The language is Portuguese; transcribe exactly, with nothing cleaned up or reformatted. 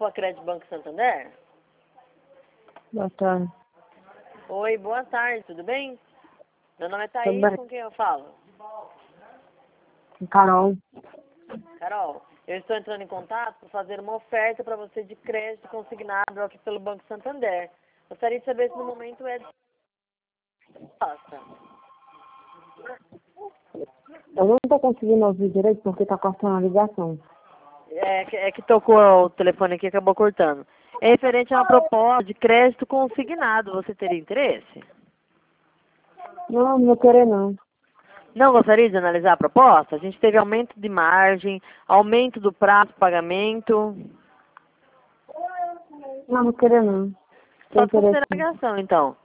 para Crédito Banco Santander? Boa tarde. Oi, boa tarde, tudo bem? Meu nome é Tudo Thaís, bem. com quem eu falo? Carol. Carol, eu estou entrando em contato para fazer uma oferta para você de crédito consignado aqui pelo Banco Santander. Gostaria de saber se no momento é de resposta. Eu não estou conseguindo ouvir direito porque está cortando a ligação. É que, é que tocou o telefone aqui e acabou cortando. É referente a uma proposta de crédito consignado. Você teria interesse? Não, não vou querer não. Não gostaria de analisar a proposta? A gente teve aumento de margem, aumento do prazo de pagamento. Não, não vou querer não. Só Tem de interesse. consideração, então.